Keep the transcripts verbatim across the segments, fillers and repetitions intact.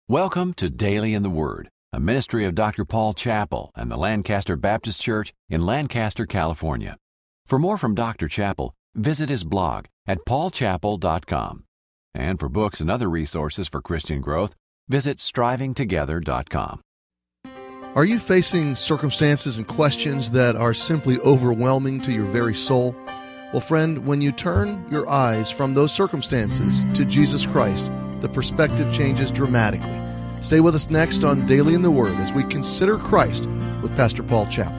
Welcome to Daily in the Word, a ministry of Doctor Paul Chappell and the Lancaster Baptist Church in Lancaster, California. For more from Doctor Chappell, visit his blog at paul chappell dot com. And for books and other resources for Christian growth, visit striving together dot com. Are you facing circumstances and questions that are simply overwhelming to your very soul? Well, friend, when you turn your eyes from those circumstances to Jesus Christ, the perspective changes dramatically. Stay with us next on Daily in the Word as we consider Christ with Pastor Paul Chappell.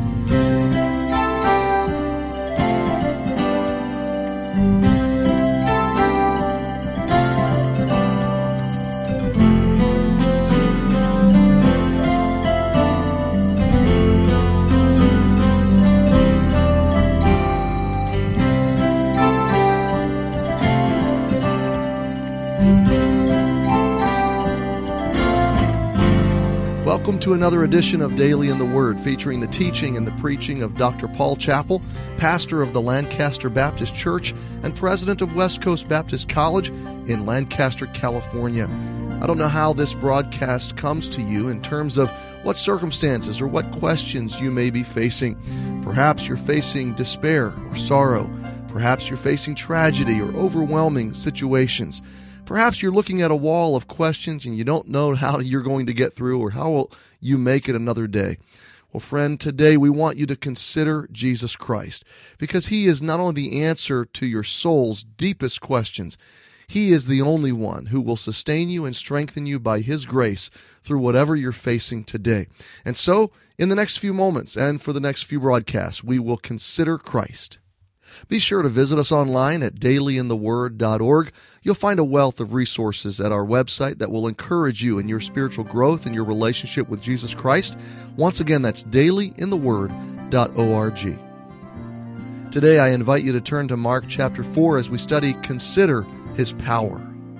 Welcome to another edition of Daily in the Word, featuring the teaching and the preaching of Doctor Paul Chappell, pastor of the Lancaster Baptist Church and president of West Coast Baptist College in Lancaster, California. I don't know how this broadcast comes to you in terms of what circumstances or what questions you may be facing. Perhaps you're facing despair or sorrow. Perhaps you're facing tragedy or overwhelming situations. Perhaps you're looking at a wall of questions and you don't know how you're going to get through or how will you make it another day. Well, friend, today we want you to consider Jesus Christ because He is not only the answer to your soul's deepest questions, He is the only one who will sustain you and strengthen you by His grace through whatever you're facing today. And so, in the next few moments and for the next few broadcasts, we will consider Christ. Be sure to visit us online at daily in the word dot org. You'll find a wealth of resources at our website that will encourage you in your spiritual growth and your relationship with Jesus Christ. Once again, that's daily in the word dot org. Today, I invite you to turn to Mark chapter four as we study Consider His Power.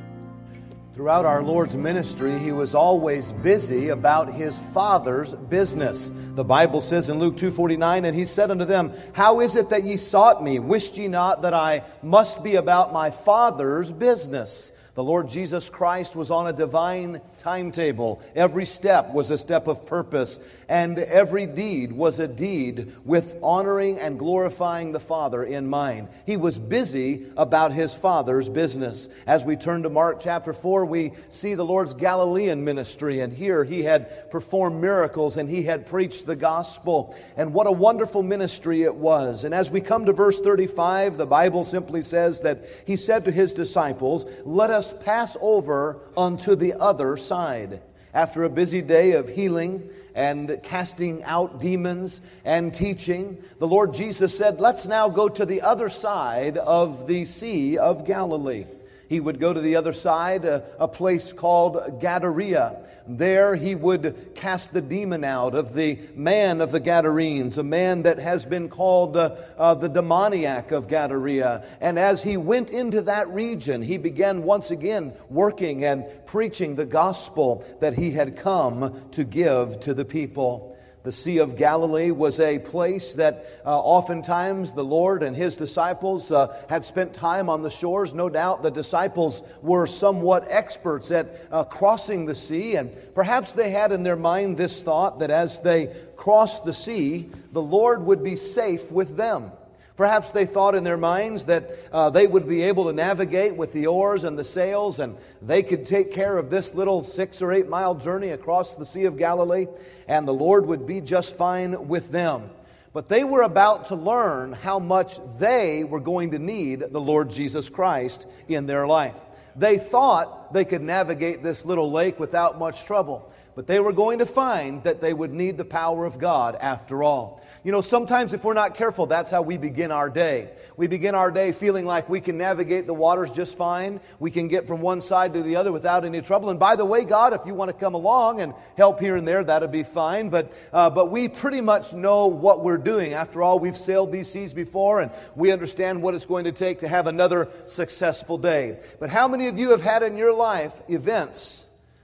Throughout our Lord's ministry, He was always busy about His Father's business. The Bible says in Luke two forty-nine, "And He said unto them, How is it that ye sought me? Wist ye not that I must be about my Father's business?" The Lord Jesus Christ was on a divine timetable. Every step was a step of purpose, and every deed was a deed with honoring and glorifying the Father in mind. He was busy about His Father's business. As we turn to Mark chapter four, we see the Lord's Galilean ministry, and here He had performed miracles and He had preached the gospel. And what a wonderful ministry it was. And as we come to verse thirty-five, the Bible simply says that He said to His disciples, "Let us pass over unto the other side." After a busy day of healing and casting out demons and teaching, the Lord Jesus said, "Let's now go to the other side of the Sea of Galilee." He would go to the other side, a, a place called Gadara. There He would cast the demon out of the man of the Gadarenes, a man that has been called uh, uh, the demoniac of Gadara. And as He went into that region, He began once again working and preaching the gospel that He had come to give to the people. The Sea of Galilee was a place that uh, oftentimes the Lord and His disciples uh, had spent time on the shores. No doubt the disciples were somewhat experts at uh, crossing the sea, and perhaps they had in their mind this thought that as they crossed the sea, the Lord would be safe with them. Perhaps they thought in their minds that uh, they would be able to navigate with the oars and the sails, and they could take care of this little six or eight mile journey across the Sea of Galilee, and the Lord would be just fine with them. But they were about to learn how much they were going to need the Lord Jesus Christ in their life. They thought they could navigate this little lake without much trouble. But they were going to find that they would need the power of God after all. You know, sometimes if we're not careful, that's how we begin our day. We begin our day feeling like we can navigate the waters just fine. We can get from one side to the other without any trouble. And by the way, God, if you want to come along and help here and there, that'd be fine. But uh, but we pretty much know what we're doing. After all, we've sailed these seas before, and we understand what it's going to take to have another successful day. But how many of you have had in your life events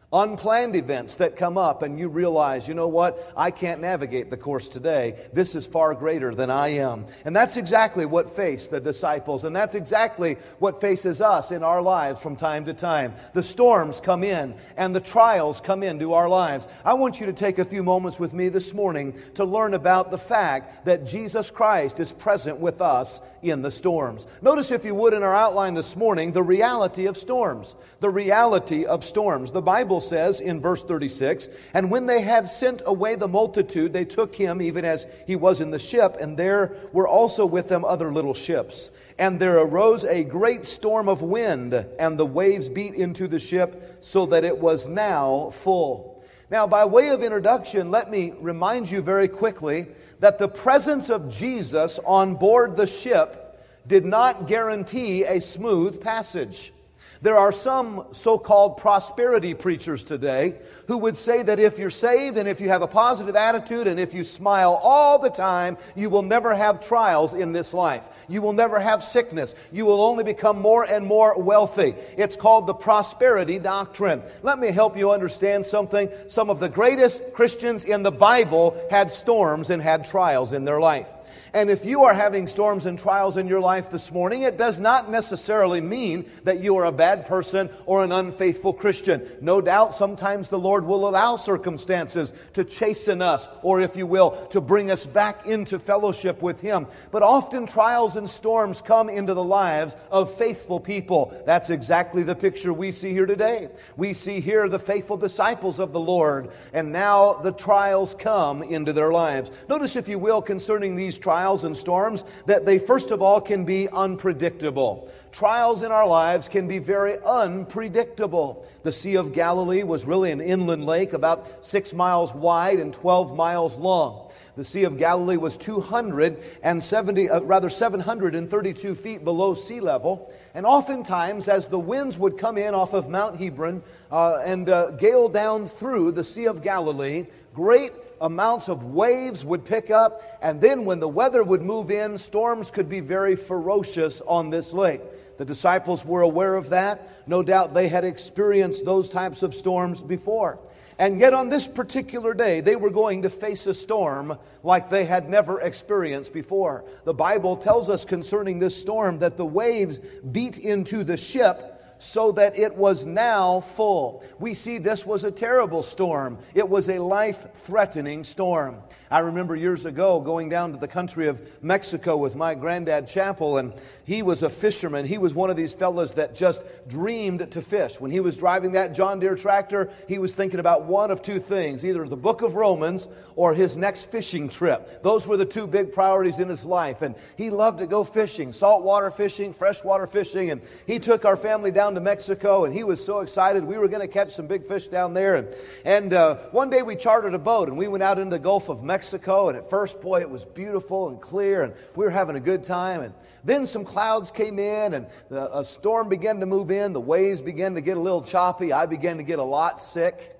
Unplanned events that come up and you realize, you know what, I can't navigate the course today. This is far greater than I am. And that's exactly what faced the disciples, and that's exactly what faces us in our lives from time to time. The storms come in and the trials come into our lives. I want you to take a few moments with me this morning to learn about the fact that Jesus Christ is present with us in the storms. Notice, if you would, in our outline this morning, the reality of storms. The reality of storms. The Bible says in verse thirty-six, "And when they had sent away the multitude, they took him even as he was in the ship, and there were also with them other little ships. And there arose a great storm of wind, and the waves beat into the ship, so that it was now full." Now, by way of introduction, let me remind you very quickly that the presence of Jesus on board the ship did not guarantee a smooth passage. There are some so-called prosperity preachers today who would say that if you're saved and if you have a positive attitude and if you smile all the time, you will never have trials in this life. You will never have sickness. You will only become more and more wealthy. It's called the prosperity doctrine. Let me help you understand something. Some of the greatest Christians in the Bible had storms and had trials in their life. And if you are having storms and trials in your life this morning, it does not necessarily mean that you are a bad person or an unfaithful Christian. No doubt sometimes the Lord will allow circumstances to chasten us, or if you will, to bring us back into fellowship with Him. But often trials and storms come into the lives of faithful people. That's exactly the picture we see here today. We see here the faithful disciples of the Lord, and now the trials come into their lives. Notice, if you will, concerning these trials and storms, that they first of all can be unpredictable. Trials in our lives can be very unpredictable. The Sea of Galilee was really an inland lake about six miles wide and twelve miles long. The Sea of Galilee was two hundred seventy, uh, rather seven hundred thirty-two feet below sea level. And oftentimes, as the winds would come in off of Mount Hebron uh, and uh, gale down through the Sea of Galilee, great amounts of waves would pick up, and then when the weather would move in, storms could be very ferocious on this lake. The disciples were aware of that. No doubt they had experienced those types of storms before. And yet on this particular day, they were going to face a storm like they had never experienced before. The Bible tells us concerning this storm that the waves beat into the ship so that it was now full. We see this was a terrible storm. It was a life-threatening storm. I remember years ago going down to the country of Mexico with my granddad Chapel, and he was a fisherman. He was one of these fellas that just dreamed to fish. When he was driving that John Deere tractor, he was thinking about one of two things, either the book of Romans or his next fishing trip. Those were the two big priorities in his life, and he loved to go fishing, saltwater fishing, freshwater fishing, and he took our family down to Mexico, and he was so excited. We were going to catch some big fish down there, and, and uh, one day we chartered a boat, and we went out into the Gulf of Mexico. Mexico, and at first, boy, it was beautiful and clear, and we were having a good time. And then some clouds came in, and the, a storm began to move in. The waves began to get a little choppy. I began to get a lot sick.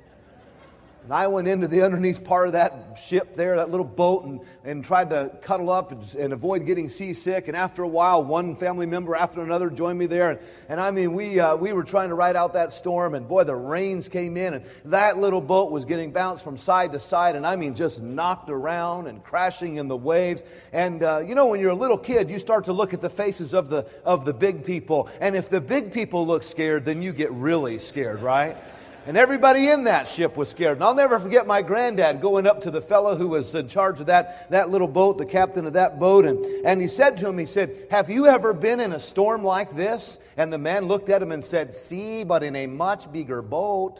And I went into the underneath part of that ship there, that little boat, and, and tried to cuddle up and, and avoid getting seasick. And after a while, one family member after another joined me there. And, and I mean, we uh, we were trying to ride out that storm. And boy, the rains came in. And that little boat was getting bounced from side to side. And I mean, just knocked around and crashing in the waves. And, uh, you know, when you're a little kid, you start to look at the faces of the of the big people. And if the big people look scared, then you get really scared, right? And everybody in that ship was scared. And I'll never forget my granddad going up to the fellow who was in charge of that, that little boat, the captain of that boat. And, and he said to him, he said, "Have you ever been in a storm like this?" And the man looked at him and said, "See, but in a much bigger boat."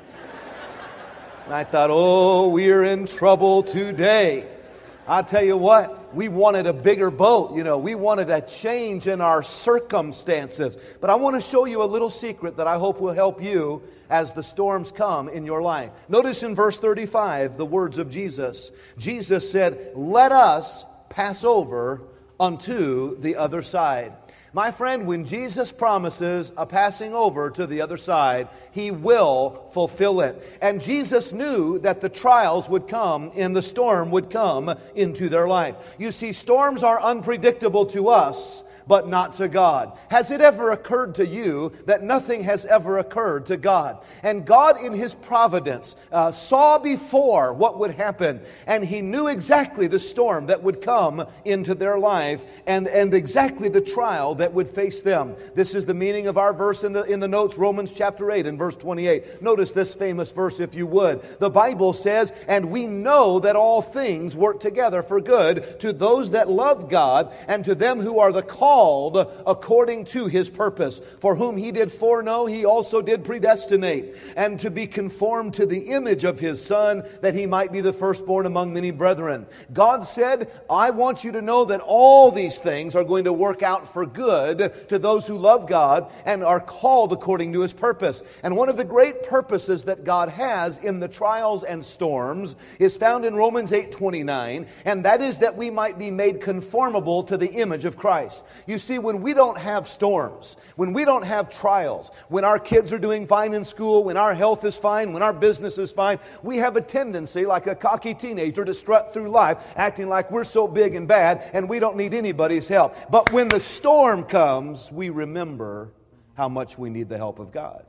And I thought, oh, we're in trouble today. I'll tell you what, we wanted a bigger boat. You know, we wanted a change in our circumstances. But I want to show you a little secret that I hope will help you as the storms come in your life. Notice in verse thirty-five the words of Jesus. Jesus said, "Let us pass over unto the other side." My friend, when Jesus promises a passing over to the other side, He will fulfill it. And Jesus knew that the trials would come and the storm would come into their life. You see, storms are unpredictable to us, but not to God. Has it ever occurred to you that nothing has ever occurred to God? And God in His providence uh, saw before what would happen, and He knew exactly the storm that would come into their life and, and exactly the trial that would face them. This is the meaning of our verse in the, in the notes, Romans chapter eight and verse twenty-eight. Notice this famous verse if you would. The Bible says, "And we know that all things work together for good to those that love God and to them who are the called according to His purpose. For whom He did foreknow, He also did predestinate, and to be conformed to the image of His Son, that He might be the firstborn among many brethren." God said, I want you to know that all these things are going to work out for good to those who love God and are called according to His purpose. And one of the great purposes that God has in the trials and storms is found in Romans eight twenty-nine, and that is that we might be made conformable to the image of Christ. You see, when we don't have storms, when we don't have trials, when our kids are doing fine in school, when our health is fine, when our business is fine, we have a tendency, like a cocky teenager, to strut through life acting like we're so big and bad and we don't need anybody's help. But when the storm comes, we remember how much we need the help of God.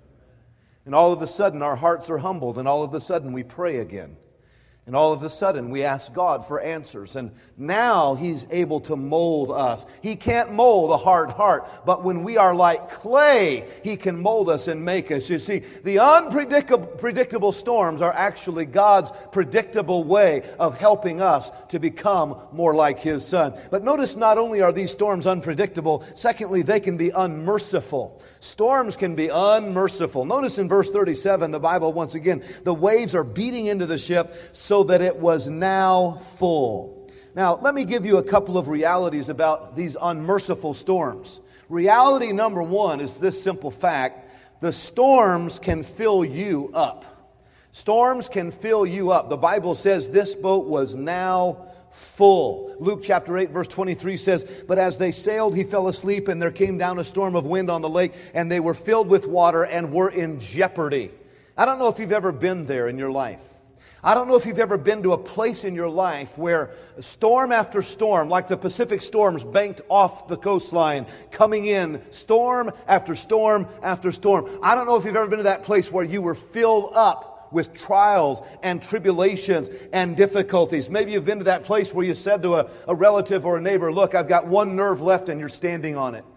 And all of a sudden our hearts are humbled, and all of a sudden we pray again. And all of a sudden, we ask God for answers. And now He's able to mold us. He can't mold a hard heart. But when we are like clay, He can mold us and make us. You see, the unpredictable predictable storms are actually God's predictable way of helping us to become more like His Son. But notice, not only are these storms unpredictable, secondly, they can be unmerciful. Storms can be unmerciful. Notice in verse thirty-seven, the Bible, once again, the waves are beating into the ship so that it was now full. Now, let me give you a couple of realities about these unmerciful storms. Reality number one is this simple fact: the storms can fill you up. Storms can fill you up. The Bible says this boat was now full. Luke chapter eight verse twenty-three says, "But as they sailed, he fell asleep, and there came down a storm of wind on the lake, and they were filled with water and were in jeopardy." I don't know if you've ever been there in your life. I don't know if you've ever been to a place in your life where storm after storm, like the Pacific storms banked off the coastline, coming in, storm after storm after storm. I don't know if you've ever been to that place where you were filled up with trials and tribulations and difficulties. Maybe you've been to that place where you said to a, a relative or a neighbor, "Look, I've got one nerve left," and you're standing on it.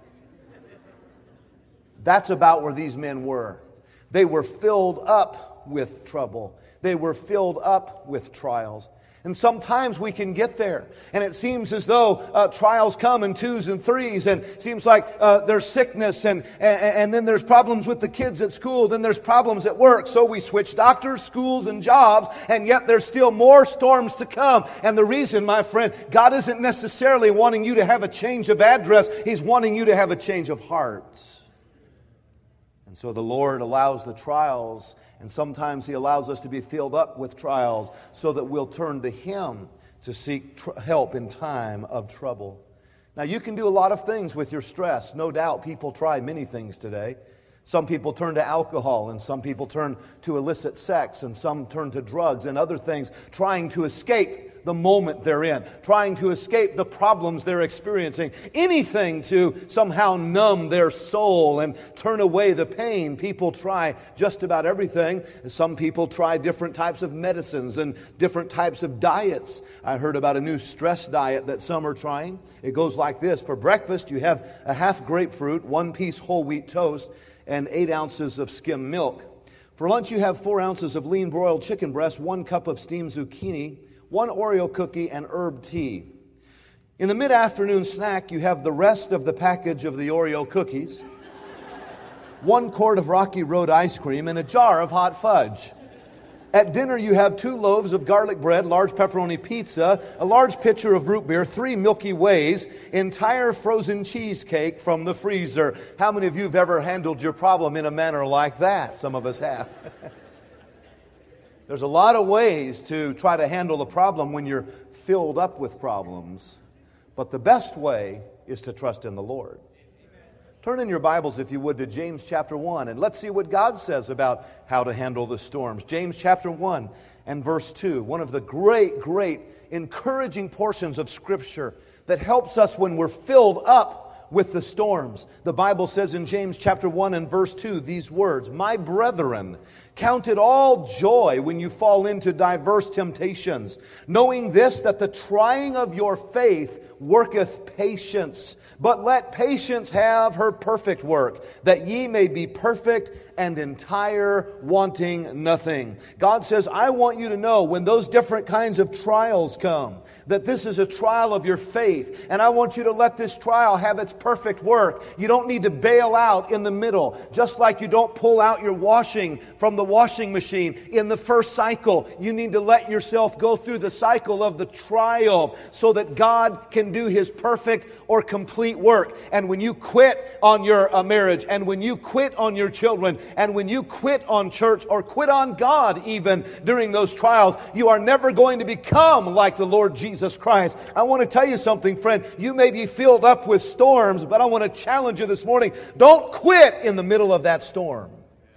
That's about where these men were. They were filled up with trouble. They were filled up with trials. And sometimes we can get there, and it seems as though uh, trials come in twos and threes, and it seems like uh, there's sickness, and, and, and then there's problems with the kids at school, then there's problems at work. So we switch doctors, schools, and jobs, and yet there's still more storms to come. And the reason, my friend, God isn't necessarily wanting you to have a change of address. He's wanting you to have a change of heart. And so the Lord allows the trials, and sometimes He allows us to be filled up with trials so that we'll turn to Him to seek tr- help in time of trouble. Now, you can do a lot of things with your stress. No doubt people try many things today. Some people turn to alcohol, and some people turn to illicit sex, and some turn to drugs and other things, trying to escape the moment they're in, trying to escape the problems they're experiencing, anything to somehow numb their soul and turn away the pain. People try just about everything. Some people try different types of medicines and different types of diets. I heard about a new stress diet that some are trying. It goes like this. For breakfast, you have a half grapefruit, one piece whole wheat toast, and eight ounces of skim milk. For lunch, you have four ounces of lean broiled chicken breast, one cup of steamed zucchini, one Oreo cookie, and herb tea. In the mid-afternoon snack, you have the rest of the package of the Oreo cookies, one quart of Rocky Road ice cream, and a jar of hot fudge. At dinner, you have two loaves of garlic bread, large pepperoni pizza, a large pitcher of root beer, three Milky Ways, entire frozen cheesecake from the freezer. How many of you have ever handled your problem in a manner like that? Some of us have. There's a lot of ways to try to handle the problem when you're filled up with problems, but the best way is to trust in the Lord. Turn in your Bibles, if you would, to James chapter one, and let's see what God says about how to handle the storms. James chapter one and verse two, one of the great, great encouraging portions of Scripture that helps us when we're filled up with the storms. The Bible says in James chapter one and verse two these words, "My brethren, count it all joy when you fall into diverse temptations, knowing this, that the trying of your faith worketh patience. But let patience have her perfect work, that ye may be perfect and entire, wanting nothing." God says, I want you to know when those different kinds of trials come, that this is a trial of your faith. And I want you to let this trial have its perfect work. You don't need to bail out in the middle. Just like you don't pull out your washing from the washing machine in the first cycle. You need to let yourself go through the cycle of the trial so that God can do His perfect or complete work. And when you quit on your uh, marriage, and when you quit on your children, and when you quit on church or quit on God even during those trials, you are never going to become like the Lord Jesus Christ. I want to tell you something, friend. You may be filled up with storms, but I want to challenge you this morning. Don't quit in the middle of that storm.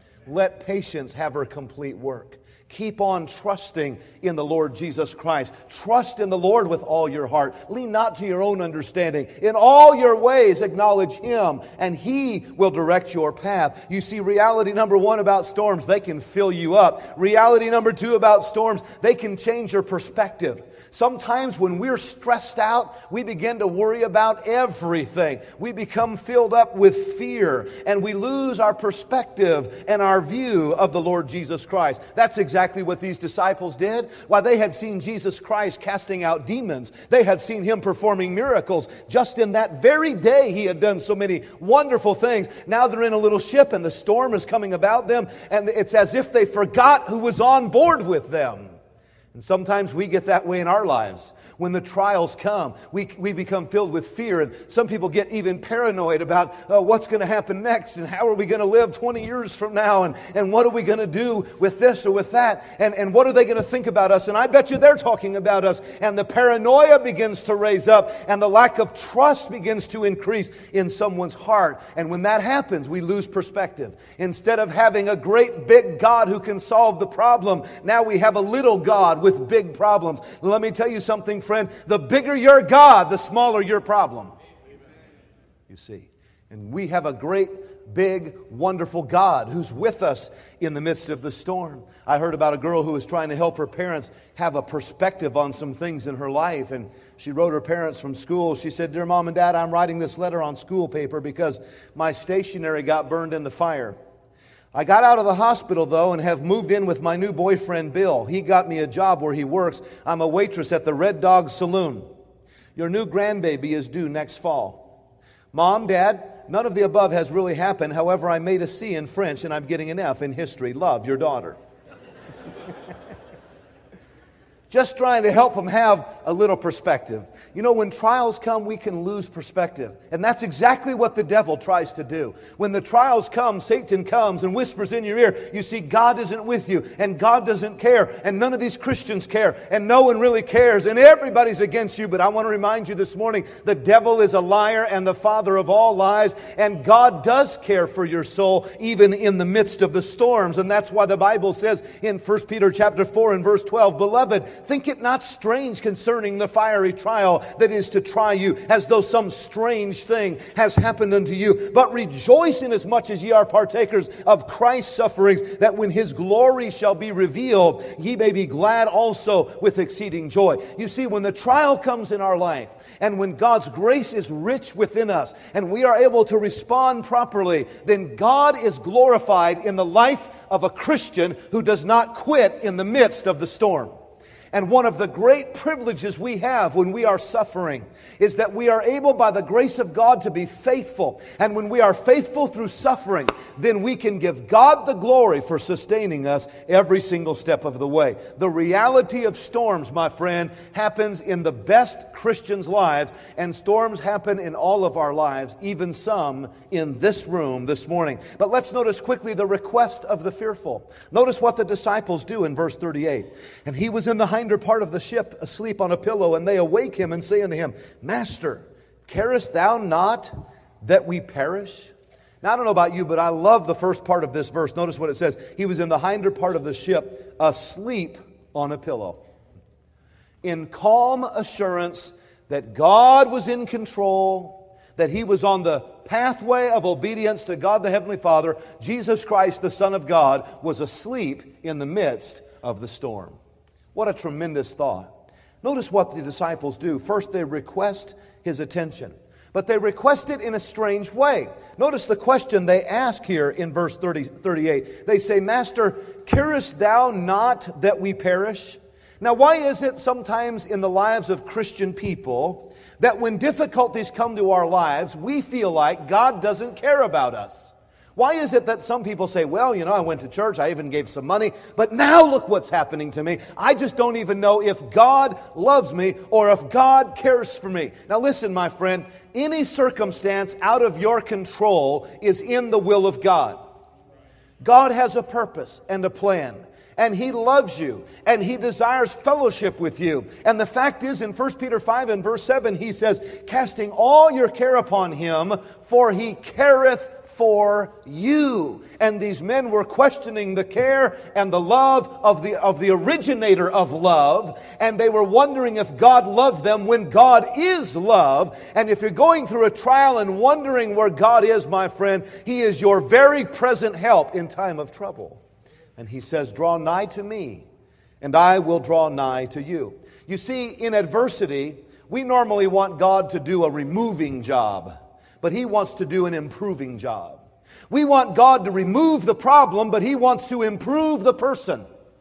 Let patience have her complete work. Keep on trusting in the Lord Jesus Christ. Trust in the Lord with all your heart. Lean not to your own understanding. In all your ways acknowledge Him, and He will direct your path. You see, reality number one about storms, they can fill you up. Reality number two about storms, they can change your perspective. Sometimes when we're stressed out, we begin to worry about everything. We become filled up with fear, and we lose our perspective and our view of the Lord Jesus Christ. That's exactly Exactly what these disciples did. Why, they had seen Jesus Christ casting out demons. They had seen Him performing miracles. Just in that very day, He had done so many wonderful things. Now they're in a little ship and the storm is coming about them, and it's as if they forgot who was on board with them. And sometimes we get that way in our lives. When the trials come, we we become filled with fear. And some people get even paranoid about uh, what's going to happen next. And how are we going to live twenty years from now? And, and what are we going to do with this or with that? And, and what are they going to think about us? And I bet you they're talking about us. And the paranoia begins to raise up. And the lack of trust begins to increase in someone's heart. And when that happens, we lose perspective. Instead of having a great big God who can solve the problem, now we have a little God with big problems. Let me tell you something, friend. The bigger your God, the smaller your problem. You see. And we have a great, big, wonderful God who's with us in the midst of the storm. I heard about a girl who was trying to help her parents have a perspective on some things in her life. And she wrote her parents from school. She said, "Dear Mom and Dad, I'm writing this letter on school paper because my stationery got burned in the fire. I got out of the hospital, though, and have moved in with my new boyfriend, Bill. He got me a job where he works. I'm a waitress at the Red Dog Saloon. Your new grandbaby is due next fall. Mom, Dad, none of the above has really happened. However, I made a C in French, and I'm getting an F in history. Love, your daughter." Just trying to help them have a little perspective. You know, when trials come, we can lose perspective. And that's exactly what the devil tries to do. When the trials come, Satan comes and whispers in your ear, you see, God isn't with you, and God doesn't care, and none of these Christians care, and no one really cares, and everybody's against you. But I want to remind you this morning, the devil is a liar and the father of all lies, and God does care for your soul, even in the midst of the storms. And that's why the Bible says in First Peter chapter four and verse twelve, "Beloved, think it not strange concerning the fiery trial that is to try you, as though some strange thing has happened unto you. But rejoice inasmuch as ye are partakers of Christ's sufferings, that when His glory shall be revealed, ye may be glad also with exceeding joy." You see, when the trial comes in our life, and when God's grace is rich within us, and we are able to respond properly, then God is glorified in the life of a Christian who does not quit in the midst of the storm. And one of the great privileges we have when we are suffering is that we are able by the grace of God to be faithful. And when we are faithful through suffering, then we can give God the glory for sustaining us every single step of the way. The reality of storms, my friend, happens in the best Christians' lives, and storms happen in all of our lives, even some in this room this morning. But let's notice quickly the request of the fearful. Notice what the disciples do in verse thirty-eight. "And he was in the hinder part of the ship, asleep on a pillow, and they awake him and say unto him, Master, carest thou not that we perish?" Now, I don't know about you, but I love the first part of this verse. Notice what it says. He was in the hinder part of the ship, asleep on a pillow. In calm assurance that God was in control, that he was on the pathway of obedience to God the Heavenly Father. Jesus Christ, the Son of God, was asleep in the midst of the storm. What a tremendous thought. Notice what the disciples do. First, they request his attention. But they request it in a strange way. Notice the question they ask here in verse thirty, thirty-eight. They say, Master, carest thou not that we perish? Now, why is it sometimes in the lives of Christian people that when difficulties come to our lives, we feel like God doesn't care about us? Why is it that some people say, well, you know, I went to church, I even gave some money, but now look what's happening to me. I just don't even know if God loves me or if God cares for me. Now listen, my friend, any circumstance out of your control is in the will of God. God has a purpose and a plan. And He loves you, and He desires fellowship with you. And the fact is, in First Peter five and verse seven, he says, casting all your care upon Him, for He careth for you. And these men were questioning the care and the love of the, of the originator of love, and they were wondering if God loved them when God is love. And if you're going through a trial and wondering where God is, my friend, He is your very present help in time of trouble. And He says, draw nigh to me, and I will draw nigh to you. You see, in adversity, we normally want God to do a removing job, but He wants to do an improving job. We want God to remove the problem, but He wants to improve the person.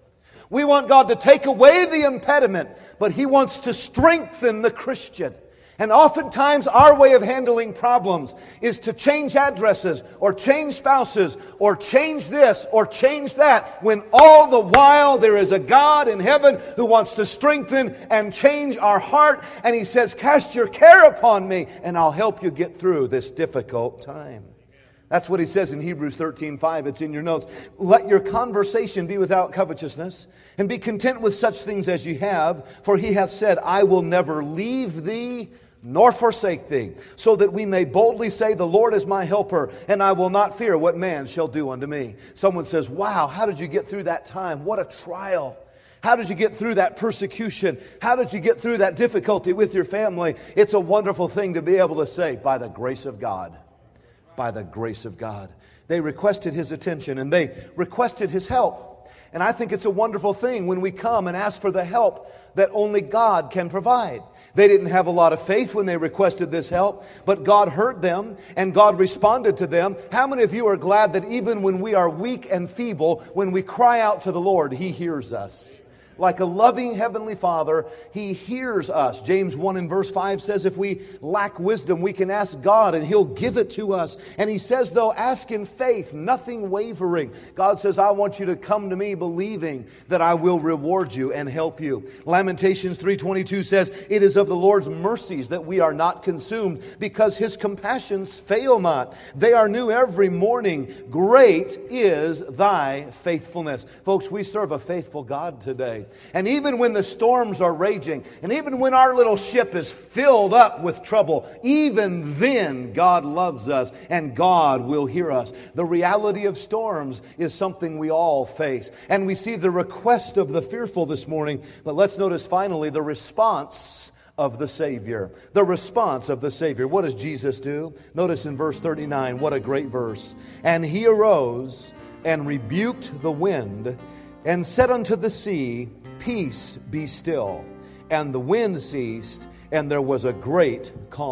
We want God to take away the impediment, but He wants to strengthen the Christian. And oftentimes our way of handling problems is to change addresses or change spouses or change this or change that, when all the while there is a God in heaven who wants to strengthen and change our heart. And He says, cast your care upon me and I'll help you get through this difficult time. That's what He says in Hebrews thirteen five. It's in your notes. Let your conversation be without covetousness, and be content with such things as you have. For He hath said, I will never leave thee nor forsake thee, so that we may boldly say, the Lord is my helper, and I will not fear what man shall do unto me. Someone says, wow, how did you get through that time? What a trial. How did you get through that persecution? How did you get through that difficulty with your family? It's a wonderful thing to be able to say, by the grace of God. By the grace of God. They requested His attention, and they requested His help. And I think it's a wonderful thing when we come and ask for the help that only God can provide. They didn't have a lot of faith when they requested this help, but God heard them and God responded to them. How many of you are glad that even when we are weak and feeble, when we cry out to the Lord, He hears us? Like a loving Heavenly Father, He hears us. James one and verse five says, if we lack wisdom, we can ask God and He'll give it to us. And He says, though, ask in faith, nothing wavering. God says, I want you to come to me believing that I will reward you and help you. Lamentations three twenty-two says, it is of the Lord's mercies that we are not consumed, because His compassions fail not. They are new every morning. Great is thy faithfulness. Folks, we serve a faithful God today. And even when the storms are raging, and even when our little ship is filled up with trouble, even then God loves us and God will hear us. The reality of storms is something we all face. And we see the request of the fearful this morning. But let's notice finally the response of the Savior. The response of the Savior. What does Jesus do? Notice in verse thirty-nine, what a great verse. And He arose and rebuked the wind, and said unto the sea, peace, be still. And the wind ceased, and there was a great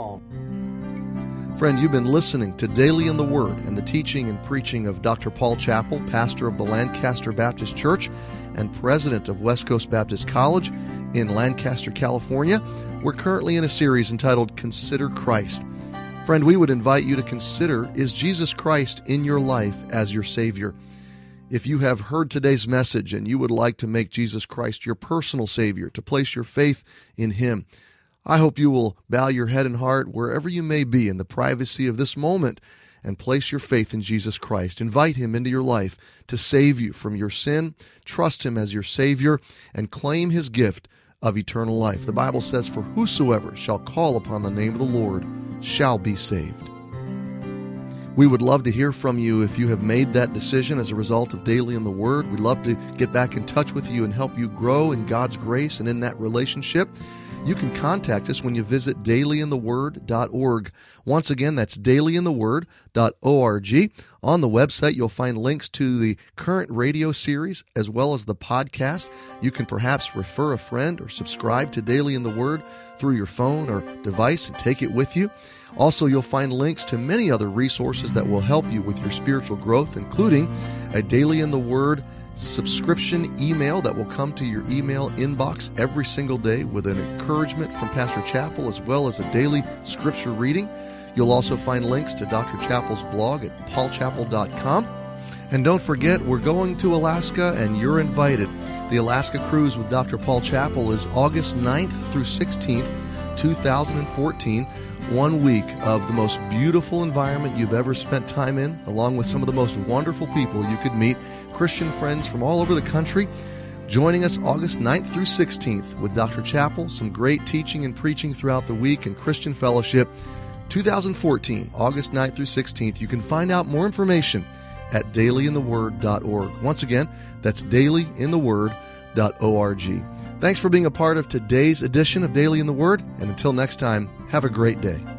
calm. Friend, you've been listening to Daily in the Word and the teaching and preaching of Doctor Paul Chappell, pastor of the Lancaster Baptist Church and president of West Coast Baptist College in Lancaster, California. We're currently in a series entitled Consider Christ. Friend, we would invite you to consider, is Jesus Christ in your life as your Savior? If you have heard today's message and you would like to make Jesus Christ your personal Savior, to place your faith in Him, I hope you will bow your head and heart wherever you may be in the privacy of this moment and place your faith in Jesus Christ. Invite Him into your life to save you from your sin, trust Him as your Savior, and claim His gift of eternal life. The Bible says, for whosoever shall call upon the name of the Lord shall be saved. We would love to hear from you if you have made that decision as a result of Daily in the Word. We'd love to get back in touch with you and help you grow in God's grace and in that relationship. you can contact us when you visit daily in the word dot org. Once again, that's daily in the word dot org. On the website, you'll find links to the current radio series as well as the podcast. You can perhaps refer a friend or subscribe to Daily in the Word through your phone or device and take it with you. Also, you'll find links to many other resources that will help you with your spiritual growth, including a Daily in the Word subscription email that will come to your email inbox every single day with an encouragement from Pastor Chappell as well as a daily scripture reading. You'll also find links to Doctor Chappell's blog at paul chappell dot com. And don't forget, we're going to Alaska and you're invited. The Alaska Cruise with Doctor Paul Chappell is August ninth through sixteenth, two thousand fourteen. One week of the most beautiful environment you've ever spent time in, along with some of the most wonderful people you could meet, Christian friends from all over the country, joining us August ninth through sixteenth with Doctor Chappell, some great teaching and preaching throughout the week, and Christian fellowship. two thousand fourteen, August ninth through sixteenth. You can find out more information at daily in the word dot org. Once again, that's daily in the word dot org. Thanks for being a part of today's edition of Daily in the Word, and until next time, have a great day.